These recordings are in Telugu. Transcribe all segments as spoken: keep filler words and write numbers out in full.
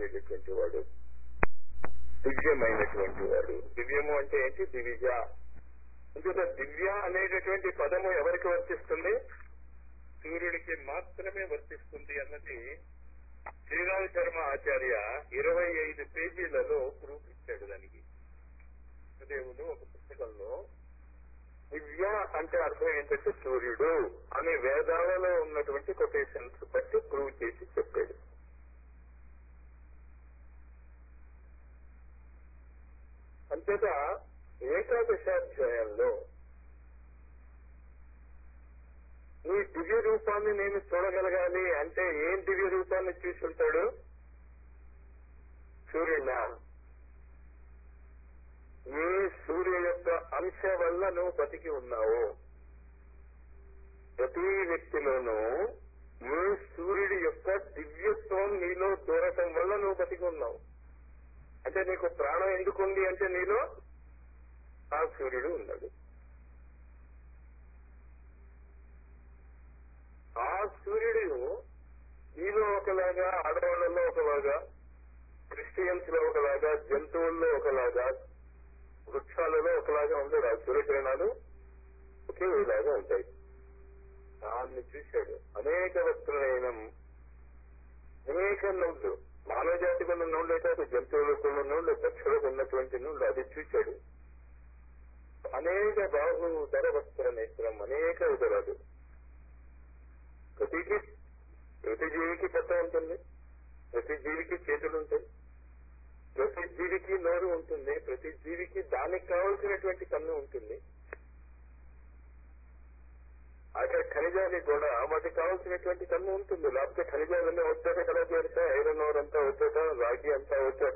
చేసేటటువంటి వాడు, దివ్యమైనటువంటి వాడు. దివ్యము అంటే ఏంటి? దివిజ. అందుకే దివ్య అనేటటువంటి పదము ఎవరికి వర్తిస్తుంది? సూర్యుడికి మాత్రమే వర్తిస్తుంది అన్నది శ్రీరామ శర్మ ఆచార్య ఇరవై ఐదు పేజీలలో ప్రూఫ్ ఇచ్చాడు. దానికి దేవుడు ఒక పుస్తకంలో దివ్య అంటే అర్థం ఏంటంటే సూర్యుడు అనే వేదాలలో ఉన్నటువంటి కొటేషన్స్ బట్టి ప్రూవ్ చేసి చెప్పాడు. అంతేత ఏకాదశాధ్యాయంలో నీ దివ్య రూపాన్ని నేను చూడగలగాలి అంటే ఏం దివ్య రూపాన్ని చూసి ఉంటాడు? సూర్యుడా? ఏ సూర్య యొక్క అంశ వల్ల నువ్వు బతికి ఉన్నావు? ప్రతి వ్యక్తిలోనూ ఏ సూర్యుడి యొక్క దివ్యత్వం నీలో దూరటం వల్ల నువ్వు బతికి ఉన్నావు. అంటే నీకు ప్రాణం ఎందుకుంది అంటే నీలో ఆ సూర్యుడు ఉన్నాడు. ఆ సూర్యుడు నీలో ఒకలాగా, ఆడవాళ్లలో ఒకలాగా, క్రిస్టియన్స్ లో ఒకలాగా, జంతువుల్లో ఒకలాగా, వృక్షాలలో ఒకలాగా ఉండదు. ఆ సూర్యకిరణాలు ఒకేలాగా ఉంటాయి. దాన్ని చూశాడు. అనేక వస్త్రనయనం, అనేక నోళ్ళు, మానవ జాతికి ఉన్న నోళ్ళు అయితే జంతువులకు ఉన్న నోళ్ళు, పక్షులకు ఉన్నటువంటి నోళ్ళు, అది చూశాడు. అనేక బాహు ధర వస్త్ర నేత్రం, అనేక ఉదరాలు. ప్రతికి ప్రతి జీవికి పొట్ట ఉంటుంది, ప్రతి జీవికి చేతులు ఉంటాయి, ప్రతి జీవికి నోరు ఉంటుంది, ప్రతి జీవికి దానికి కావలసినటువంటి కన్ను ఉంటుంది. అక్కడ ఖనిజానికి కూడా వాటికి కావాల్సినటువంటి కన్ను ఉంటుంది. లేకపోతే ఖనిజాలన్నీ వచ్చాక కదా చేరుతాయి. ఐరన్ ఓర్ అంతా వచ్చాక, రాగి అంతా వచ్చాక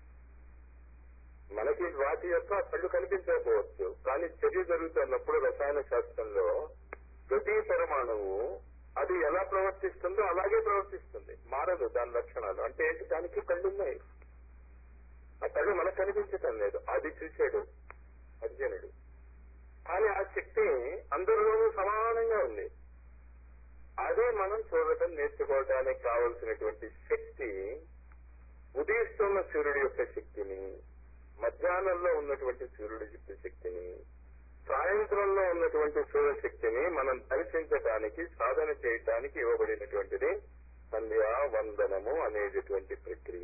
మనకి వాటి యొక్క కళ్ళు కనిపించకపోవచ్చు. కానీ చర్య జరుగుతున్నప్పుడు రసాయన శాస్త్రంలో ప్రతి పరమాణువు అది ఎలా ప్రవర్తిస్తుందో అలాగే ప్రవర్తిస్తుంది, మారదు దాని లక్షణాలు. అంటే ఏంటి? దానికి కళ్ళున్నాయి, ఆ కళ్ళు మనకు కనిపించటం లేదు. అది చూశాడు అర్జునుడు. కానీ ఆ శక్తి అందరిలోనూ సమానంగా ఉంది. అదే మనం చూడటం నేర్చుకోవడానికి కావలసినటువంటి శక్తి. ఉదయిస్తున్న సూర్యుడి యొక్క శక్తిని, మధ్యాహ్నంలో ఉన్నటువంటి సూర్యుడి యొక్క శక్తిని, సాయంత్రంలో ఉన్నటువంటి సూర్యశక్తిని మనం దర్శించడానికి, సాధన చేయటానికి ఇవ్వబడినటువంటిది సంధ్యావందనము అనేటటువంటి ప్రక్రియ.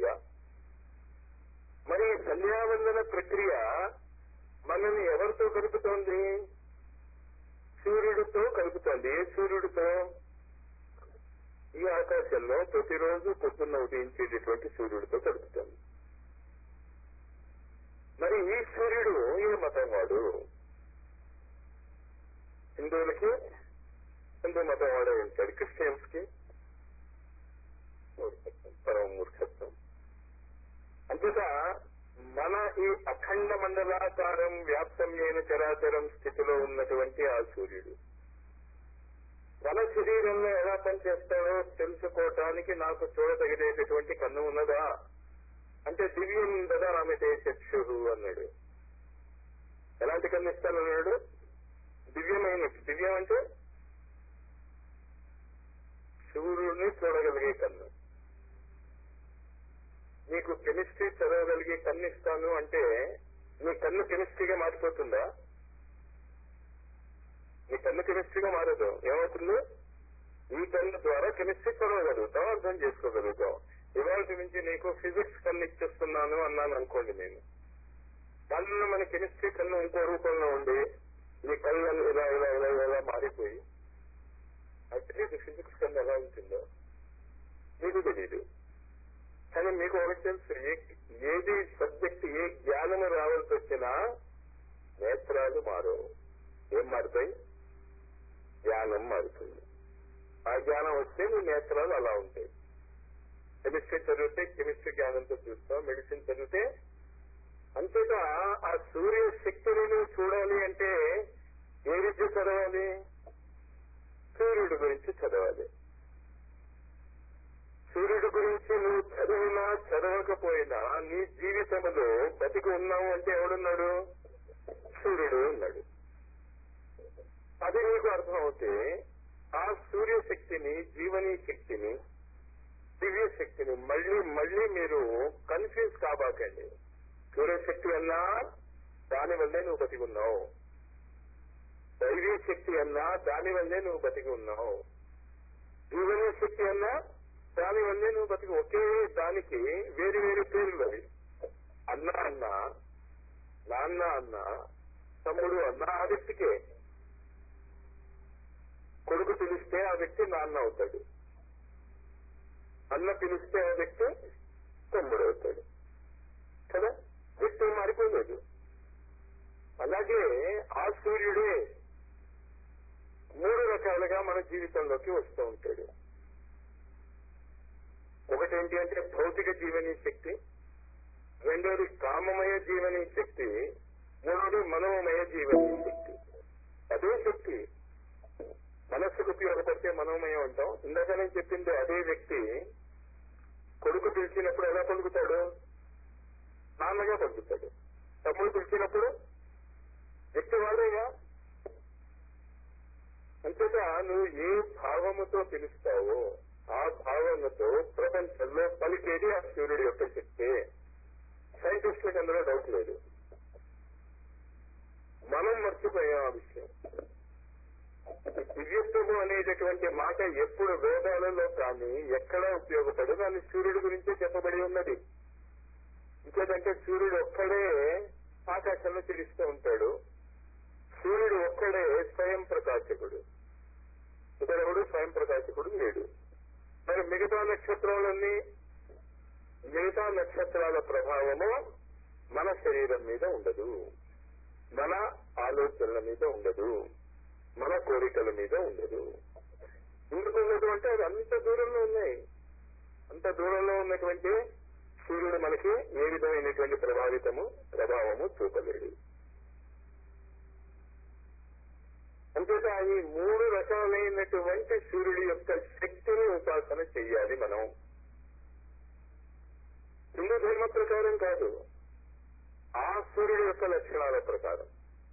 మరి సంధ్యావందన ప్రక్రియ మనల్ని ఎవరితో కలుపుతోంది? సూర్యుడితో కలుపుతోంది. ఏ సూర్యుడితో? ఈ ఆకాశంలో ప్రతిరోజు పొద్దున్న ఉదయించేటటువంటి సూర్యుడితో కలుపుతోంది. మరి ఈ సూర్యుడు ఏ మతం వాడు? హిందువులకి హిందూ మతం వాడే ఉంటాడు, క్రిస్టియన్స్ కి మూర్ఖత్వం, పరమ మూర్ఖత్వం. అంతేగా మన ఈ అఖండ మండలాకారం వ్యాప్తమైన చరాచరం స్థితిలో ఉన్నటువంటి ఆ సూర్యుడు మన శరీరంలో ఎలా పనిచేస్తాడో తెలుసుకోవటానికి నాకు చూడదగినటువంటి కన్ను ఉన్నదా అంటే దివ్యం దదామితే చక్షురు అన్నాడు. ఎలాంటి కన్ను ఇస్తానన్నాడు? దివ్యమైన. దివ్యం అంటే సూర్యుడిని చూడగలిగే కన్ను. నీకు కెమిస్ట్రీ చదవగలిగే కన్ను ఇస్తాను అంటే నీ కన్ను కెమిస్ట్రీగా మారిపోతుందా? నీ కన్ను కెమిస్ట్రీగా మారదు. ఏమవుతుంది? ఈ కన్ను ద్వారా కెమిస్ట్రీ చదవగలుగుతాం, అర్థం చేసుకోగలుగుతాం. ఇవాళ నుంచి నీకు ఫిజిక్స్ కన్ను ఇచ్చేస్తున్నాను అన్నాను అనుకోండి నేను. దానిలో మన కెమిస్ట్రీ కన్ను ఇంకో రూపంలో ఉండి నీ కళ్ళు ఇలా ఇలా ఇలా ఇలా మారిపోయి అట్లీస్ట్ ఫిజిక్స్ కన్ను ఎలా ఉంటుందో మీకు తెలీదు. కానీ మీకు ఒకటి తెలుసు, ఏది సబ్జెక్ట్, ఏ జ్ఞానము రావాల్సి వచ్చినా నేత్రాలు మారవు. ఏం మారుతాయి? జ్ఞానం మారుతుంది. ఆ జ్ఞానం వస్తే నీ నేత్రాలు అలా ఉంటాయి. కెమిస్ట్రీ చదివితే కెమిస్ట్రీ జ్ఞానంతో చూస్తాం, మెడిసిన్ చదివితే. అంతేగా ఆ సూర్య శక్తిని నువ్వు చూడాలి అంటే ఏ విద్య చదవాలి? సూర్యుడి గురించి చదవాలి. సూర్యుడి గురించి నువ్వు చదివినా చదవకపోయినా నీ జీవితంలో బతికి ఉన్నావు అంటే ఎవడున్నాడు? సూర్యుడు ఉన్నాడు. అది నీకు అర్థం అవుతే ఆ సూర్యశక్తిని, జీవనీ శక్తిని, దివ్య శక్తిని మళ్ళీ మళ్ళీ మీరు కన్ఫ్యూజ్ కాబోకండి. సూర్యశక్తి అన్నా దాని వల్లే నువ్వు బతికి ఉన్నావు, దైవీ శక్తి అన్నా దాని వల్లే నువ్వు బతికి ఉన్నావు, జీవన శక్తి అన్నా దాని వల్లే నువ్వు బతికి. ఒకే దానికి వేరు వేరు పేర్లు అవి. అన్న అన్నా, నాన్న అన్నా, తమ్ముడు అన్నా ఆ వ్యక్తికే. కొడుకు పిలిస్తే ఆ వ్యక్తి నాన్న అవుతాడు, అన్న పిలిస్తే ఆ వ్యక్తి తమ్ముడు అవుతాడు కదా. వ్యక్తి మారిపోలేదు. అలాగే ఆ సూర్యుడే మూడు రకాలుగా మన జీవితంలోకి వస్తూ ఉంటాడు. ఒకటేంటి అంటే భౌతిక జీవనీ శక్తి, రెండోది కామమయ జీవనీ శక్తి, మూడోది మనోమయ జీవనీ శక్తి. అదే శక్తి మనస్సుకు ఉపయోగపడితే మనోమయం అంటాం. ఇందాక నేను చెప్పింది అదే వ్యక్తి కొడుకు పిలిచినప్పుడు ఎలా పలుకుతాడు? నాన్నగా పలుకుతాడు. తమ్ముడు పిలిచినప్పుడు వ్యక్తి వాడేగా. అంతేగా నువ్వు ఏ భావముతో పిలుస్తావో ఆ భావముతో ప్రపంచంలో పలికేది ఆ సూర్యుడి యొక్క శక్తి. సైంటిస్టులకు అందులో డౌట్ లేదు. మనం మర్చిపోయాం ఆ విషయం. దివ్యత్వము అనేటటువంటి మాట ఎప్పుడు వేదాలలో కానీ ఎక్కడా ఉపయోగపడదు. దాన్ని సూర్యుడి గురించే చెప్పబడి ఉన్నది. ఇంకేదంటే సూర్యుడు ఒక్కడే ఆకాశంలో తెలుస్తూ ఉంటాడు. సూర్యుడు ఒక్కడే స్వయం ప్రకాశకుడు, ఇతరుడు స్వయం ప్రకాశకుడు లేడు. మరి మిగతా నక్షత్రాలన్నీ, మిగతా నక్షత్రాల ప్రభావము మన శరీరం మీద ఉండదు, మన ఆలోచనల మీద ఉండదు, మన కోరికల మీద ఉండదు. ఎందుకు ఉండదు అంటే అది అంత దూరంలో ఉన్నాయి. అంత దూరంలో ఉన్నటువంటి సూర్యుడు మనకి ఏ విధమైనటువంటి ప్రభావితము ప్రభావము చూపలేడు. అంతేత ఈ మూడు రకాలైనటువంటి సూర్యుడి యొక్క శక్తిని ఉపాసన చెయ్యాలి మనం. హిందూ ధర్మ ప్రకారం కాదు, ఆ సూర్యుడి యొక్క లక్షణాల ప్రకారం.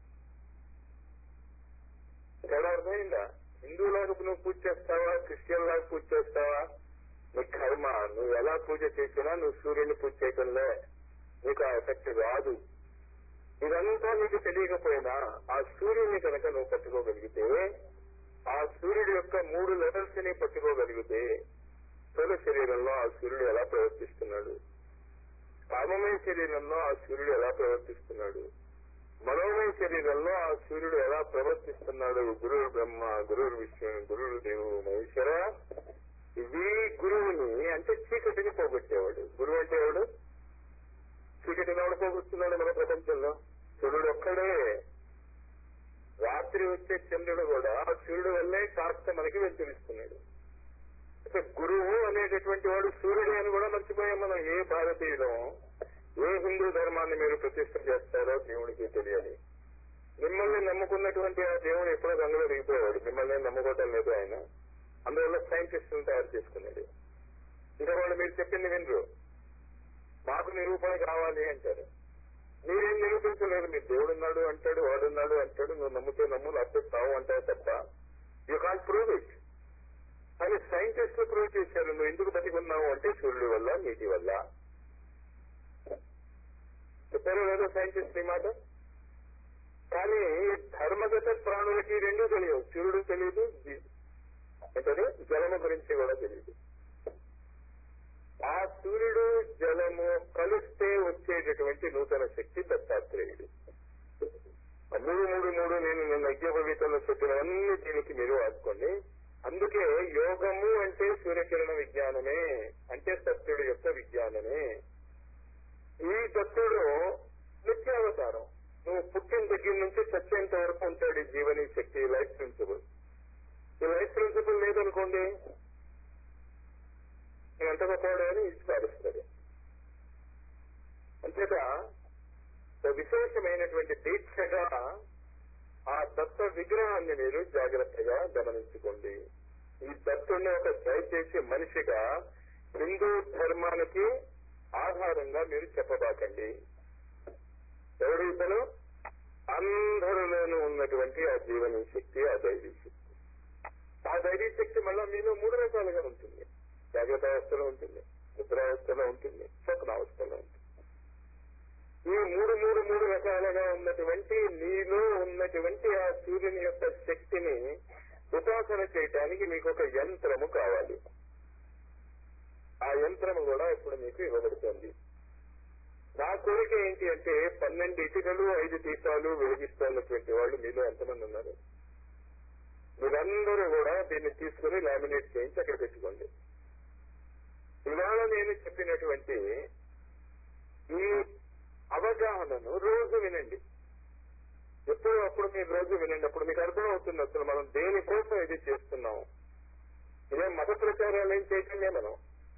తేడా అర్థమైందా? హిందువులాగా నువ్వు పూజ చేస్తావా, క్రిస్టియన్ లాగా పూజ చేస్తావా, నీ కర్మ. నువ్వు ఎలా పూజ చేసినా నువ్వు సూర్యుని పూజ చేయటంలే, నీకు ఆ ఎఫెక్ట్ రాదు. ఇదంతా నీకు తెలియకపోయినా ఆ సూర్యుని కనుక నువ్వు పట్టుకోగలిగితే, ఆ సూర్యుడి యొక్క మూడు లెవెల్స్ ని పట్టుకోగలిగితే, స్థూల శరీరంలో ఆ సూర్యుడు ఎలా ప్రవర్తిస్తున్నాడు, కామమయ శరీరంలో ఆ సూర్యుడు ఎలా ప్రవర్తిస్తున్నాడు, మనోమయ శరీరంలో ఆ సూర్యుడు ఎలా ప్రవర్తిస్తున్నాడు, గురువు బ్రహ్మ, గురువు విష్ణు, గురువు దేవుడు మహేశ్వర. ఇది గురువుని అంటే చీకటిని పోగొట్టేవాడు. గురువు అంటే ఎవడు? చీకటిని ఎవడు పోగొట్టున్నాడు మన ప్రపంచంలో? సూర్యుడు ఒక్కడే. రాత్రి వచ్చే చంద్రుడు కూడా సూర్యుడు వల్లే కాస్త మనకి వెలుతురిస్తున్నాడు. గురువు అనేటటువంటి వాడు సూర్యుడే అని కూడా మర్చిపోయాం మనం. ఏ భారతీయులం, ఏ హిందూ ధర్మాన్ని మీరు ప్రతిష్ఠ చేస్తారో దేవుడికి తెలియాలి. మిమ్మల్ని నమ్ముకున్నటువంటి ఆ దేవుడు ఎప్పుడో రంగులో దిగిపోయాడు. మిమ్మల్ని నమ్ముకోవటం లేదు ఆయన. అందువల్ల సైంటిస్టులను తయారు చేసుకున్నాడు. ఇంకా వాళ్ళు మీరు చెప్పింది వినరు. మాకు నిరూపణ కావాలి అంటారు. మీరేం నిరూపించలేదు. మీరు దేవుడున్నాడు అంటాడు, వాడున్నాడు అంటాడు, నువ్వు నమ్మితే నమ్ము, లేకపోతే తావు అంటావు తప్ప యూ కాంట్ ప్రూవ్ ఇట్ అని సైంటిస్టులు ప్రూవ్ చేశారు. నువ్వు ఎందుకు బతికున్నావు అంటే సూర్యుడి వల్ల, నీటి వల్ల. చెప్పారో లేదో సైంటిస్ట్ ఈ మాట. కానీ ధర్మగత ప్రాణులకి రెండూ తెలియవు. సూర్యుడు తెలియదు, ఏంటది జలము గురించి కూడా తెలియదు. ఆ సూర్యుడు జలము కలిస్తే వచ్చేటటువంటి నూతన శక్తి దత్తాత్రేయుడు. మూడు మూడు మూడు నేను నిన్న యజ్ఞోపవీతంలో చెప్పినవన్నీ దీనికి మీరు వాడుకోండి. అందుకే యోగము అంటే సూర్యకిరణ విజ్ఞానమే, అంటే దత్తుడు యొక్క విజ్ఞానమే. ఈ దత్తుడు నిత్యావతారం. నువ్వు పుట్టిన దగ్గర నుంచి చచ్చేంత వరకు ఉంటాడు ఈ జీవనీ శక్తి, లైఫ్ ప్రిన్సిపల్. ఈ లైఫ్ ప్రిన్సిపల్ లేదనుకోండి, నేను ఎంత గొప్పవాడు అని ఇచ్చిపారుస్తాడు. అంతేత విశేషమైనటువంటి దీక్షగా ఆ దత్త విగ్రహాన్ని మీరు జాగ్రత్తగా గమనించుకోండి. ఈ దత్తుడిని ఒక దయచేసి మనిషిగా హిందూ ధర్మానికి ఆధారంగా మీరు చెప్పబాకండి. ఎవరు ఇతను? అందరిలోనూ ఉన్నటువంటి ఆ జీవనీ శక్తి, ఆ దైవీ శక్తి. ఆ దైవీ శక్తి మళ్ళా మీలో మూడు రకాలుగా ఉంటుంది. జాగ్రత్త అవస్థలో ఉంటుంది, నిద్రావస్థలో ఉంటుంది, స్వప్నావస్థలో ఉంటుంది. ఈ మూడు మూడు మూడు రకాలుగా ఉన్నటువంటి నీలో ఉన్నటువంటి ఆ సూర్యుని యొక్క శక్తిని ఉపాసన చేయటానికి మీకు ఒక యంత్రము కావాలి. ఆ యంత్రము కూడా ఇప్పుడు మీకు ఇవ్వబడుతుంది. నా కోరిక ఏంటి అంటే పన్నెండు ఇటుకలు ఐదు దీపాలు వెలిగిస్తున్నటువంటి వాళ్ళు మీలో ఎంతమంది ఉన్నారు? మీరందరూ కూడా దీన్ని తీసుకుని లామినేట్ చేయించి అక్కడ పెట్టుకోండి. ఇవాళ నేను చెప్పినటువంటి ఈ అవగాహనను రోజు వినండి. ఎప్పుడో అప్పుడు మీరు రోజు వినండి. అప్పుడు మీకు అర్థం అవుతుంది అసలు మనం దేనికోసం ఇది చేస్తున్నాం. ఇదేం మత ప్రచారాలు ఏం చేయటమే. మనం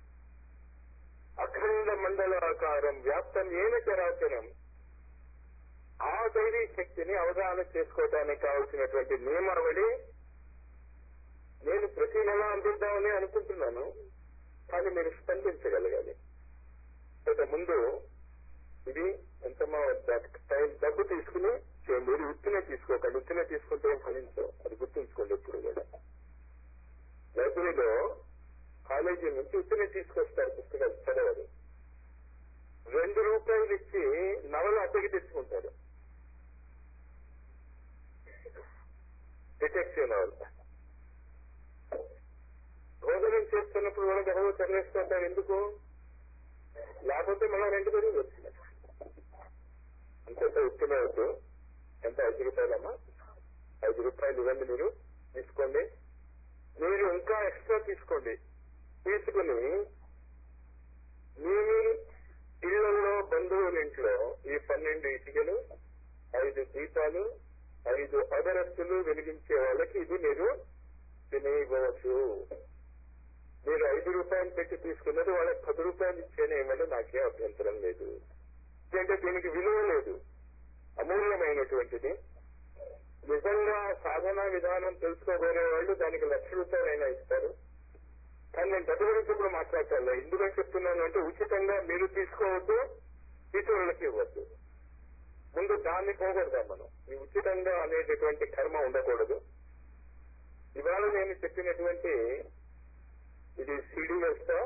అఖండ మండలాకారం వ్యాప్తం ఏమి చరాచరం ఆ దైవీ శక్తిని అవగాహన చేసుకోవటానికి కావలసినటువంటి నియమావళి నేను ప్రతి నెల అందిద్దామని అనుకుంటున్నాను. కానీ మీరు స్పందించగలగాలి. అయితే ముందు ఇది ఎంత టైం డబ్బు తీసుకుని చేయండి. మీరు ఉత్తినే తీసుకోకండి. ఉత్తినే తీసుకుంటే ఏం ఫలించవు. అది గుర్తుంచుకోండి. ఎప్పుడు కూడా లైబ్రరీలో కాలేజీ నుంచి ఉత్తినే తీసుకొస్తారు పుస్తకాలు చదవరు. రెండు రూపాయలు ఇచ్చి నవల అద్దెకి తెచ్చుకుంటారు. డిటెక్టివ్ నవల్ భోజనం చేస్తున్నప్పుడు కూడా గర్వ చదివేస్తుంటారు. ఎందుకు? లేకపోతే మళ్ళా రెండు పేరు వచ్చింది. అంత ఉత్తినే వద్దు. ఎంత? ఐదు రూపాయలమ్మా. ఐదు రూపాయలు ఇవ్వండి. మీరు తీసుకోండి. మీరు ఇంకా ఎక్స్ట్రా తీసుకోండి. తీసుకుని మీ ఇళ్లలో బంధువుల ఇంట్లో ఈ పన్నెండు ఇటుకలు ఐదు దీపాలు ఐదు అగరత్తులు వెలిగించే వాళ్ళకి ఇది మీరు తినేయవచ్చు. మీరు ఐదు రూపాయలు పెట్టి తీసుకున్నది వాళ్ళకి పది రూపాయలు ఇచ్చేనే ఏమన్నా నాకే అభ్యంతరం లేదు. ఎందుకంటే దీనికి విలువ లేదు. అమూల్యమైనటువంటిది. నిజంగా సాధనా విధానం తెలుసుకోబోయే వాళ్ళు దానికి లక్ష రూపాయలైనా ఇస్తారు. కానీ నేను డబ్బు గురించి కూడా మాట్లాడతాను. ఎందుకు చెప్తున్నాను అంటే ఉచితంగా మీరు తీసుకోవద్దు, ఇతరులకి ఇవ్వద్దు. ముందు దాన్ని పోగొడదాం మనం. ఈ ఉచితంగా అనేటటువంటి కర్మ ఉండకూడదు. ఇవాళ నేను చెప్పినటువంటి ఇది సీడీ వేస్తా.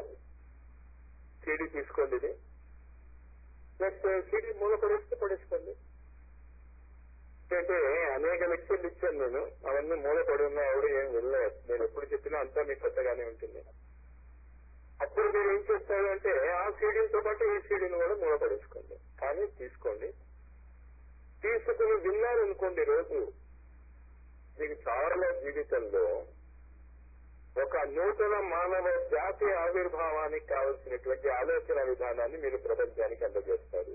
సీడీ తీసుకోండి. ఇది ప్లస్ సీడీ మూల పడేస్తే పడేసుకోండి. అంటే అనేక లెక్చర్లు ఇచ్చాను నేను. అవన్నీ మూల పడి ఉన్నాయి. ఆవిడ ఏం వెళ్ళలేదు. నేను ఎప్పుడు చెప్పినా అంతా మీకు కొత్తగానే ఉంటుంది. అప్పుడు మీరు ఏం చేస్తారు అంటే ఆ సీడీతో పాటు ఈ సీడీని కూడా మూల పడేసుకోండి. కానీ తీసుకోండి. తీసుకుని విన్నారనుకోండి. రోజు మీకు చాలా జీవితంలో ఒక నూతన మానవ జాతి ఆవిర్భావానికి కావలసినటువంటి ఆలోచన విధానాన్ని మీరు ప్రపంచానికి అందజేస్తారు.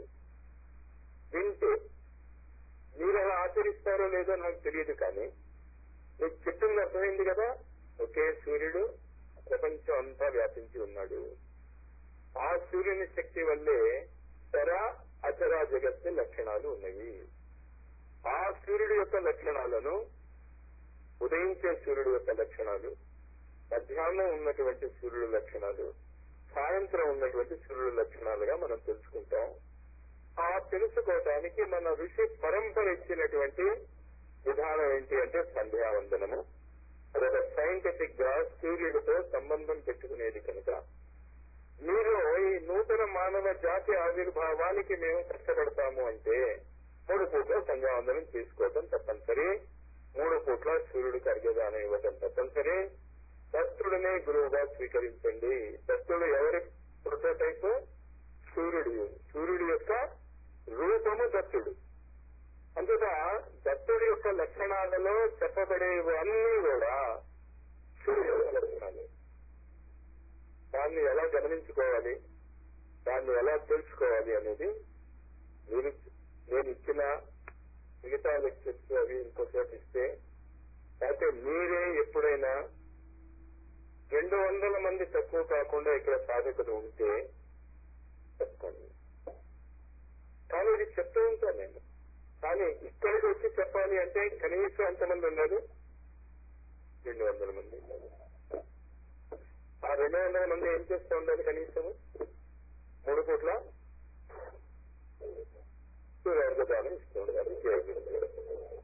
వింటే మీరు అలా ఆచరిస్తారో లేదో నాకు తెలియదు. కానీ మీకు చెప్పింది అర్థమైంది కదా. ఒకే సూర్యుడు ప్రపంచం అంతా వ్యాపించి ఉన్నాడు. ఆ సూర్యుని శక్తి వల్లే చర అచరా జగత్తు లక్షణాలు ఉన్నాయి. ఆ సూర్యుడి యొక్క లక్షణాలను ఉదయించే సూర్యుడు యొక్క లక్షణాలు, మధ్యాహ్నం ఉన్నటువంటి సూర్యుడు లక్షణాలు, సాయంత్రం ఉన్నటువంటి సూర్యుడు లక్షణాలుగా మనం తెలుసుకుంటాం. ఆ తెలుసుకోవటానికి మన ఋషి పరంపర ఇచ్చినటువంటి విధానం ఏంటి అంటే సంధ్యావందనము. అదొక సైంటిఫిక్ గా సూర్యుడితో సంబంధం పెట్టుకునేది కనుక మీరు ఈ నూతన మానవ జాతి ఆవిర్భావానికి మేము కష్టపడతాము అంటే మూడు పూట్ల సంధ్యావందనం తీసుకోవటం తప్పనిసరి. మూడు పూట్ల సూర్యుడికి అర్ఘ్యదానం ఇవ్వటం తప్పనిసరి. దత్తుడినే గురువుగా స్వీకరించండి. దత్తుడు ఎవరి ప్రోటోటైప్? సూర్యుడు. సూర్యుడి యొక్క రూపము దత్తుడు. అందుక దత్తుడి యొక్క లక్షణాలలో చెప్పబడేవన్నీ కూడా సూర్యుడి లక్షణాలు. దాన్ని ఎలా గమనించుకోవాలి, దాన్ని ఎలా తెలుసుకోవాలి అనేది మీరు నేను ఇచ్చిన మిగతా లెక్చర్స్ అవి ఇంకోసేపు ఇస్తే, అయితే మీరే ఎప్పుడైనా రెండు వందల మంది తక్కువ కాకుండా ఇక్కడ సాధకులు ఉంటే చెప్పండి. కానీ ఇది చెప్తూ ఉంటాను నేను. కానీ ఇక్కడికి వచ్చి చెప్పాలి అంటే కనీసం ఎంతమంది ఉన్నారు? రెండు వందల మంది. ఆ రెండు వందల మంది ఏం చేస్తూ ఉండాలి? కనీసం మూడు కోట్ల సూర్యార్ఘదానం ఇస్తూ ఉండాలి.